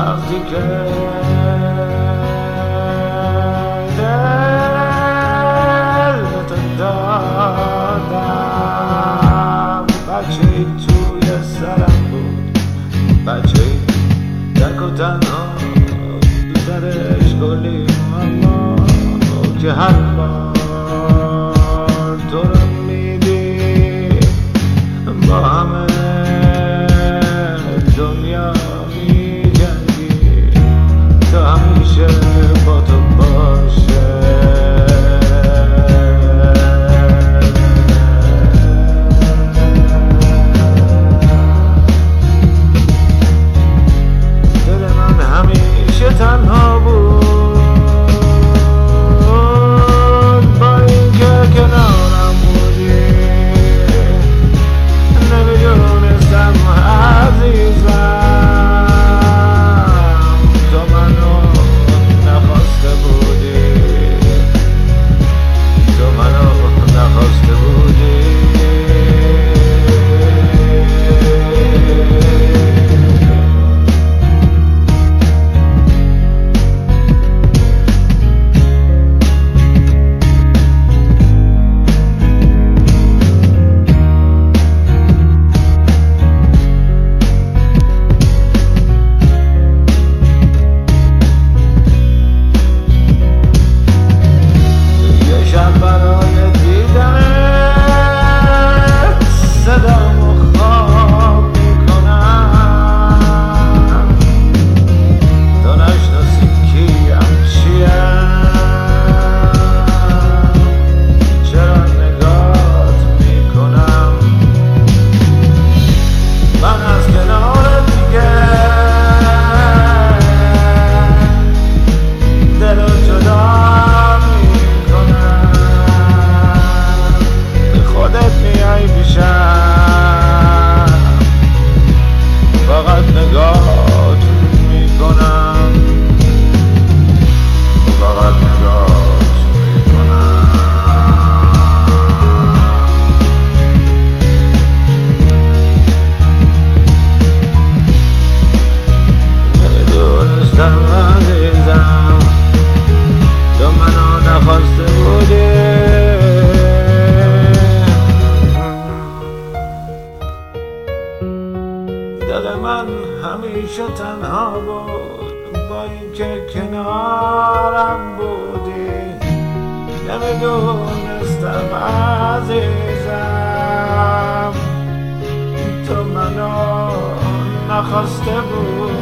وقتی که دلت دادم، بچه‌ای توی سرم بود، بچه‌ای تک و تنها تو سرش گلی، اما که هر بار تو رو میدی با همه دنیا میجنگی تا همیشه با تو باشه. دل من همیشه تنها بود با اینکه کنارم بودی، نمیدونستم عزیزم تو منو نخواسته بودی، تو منو نخواسته بودی. برای دیدنت صدامو خواب میکنم، تو نشناسی کیم چیم، چرا نگات میکنم. من از کنارت دیگه دلو جدا خودت میای پیشم، فقط نگات میکنم، فقط نگات میکنم. نمیدونستم عزیزم تو منو نخواسته بودی، دل من همیشه تنها بود با اینکه کنارم بودی، نمیدونستم عزیزم تو منو نخواسته بودی.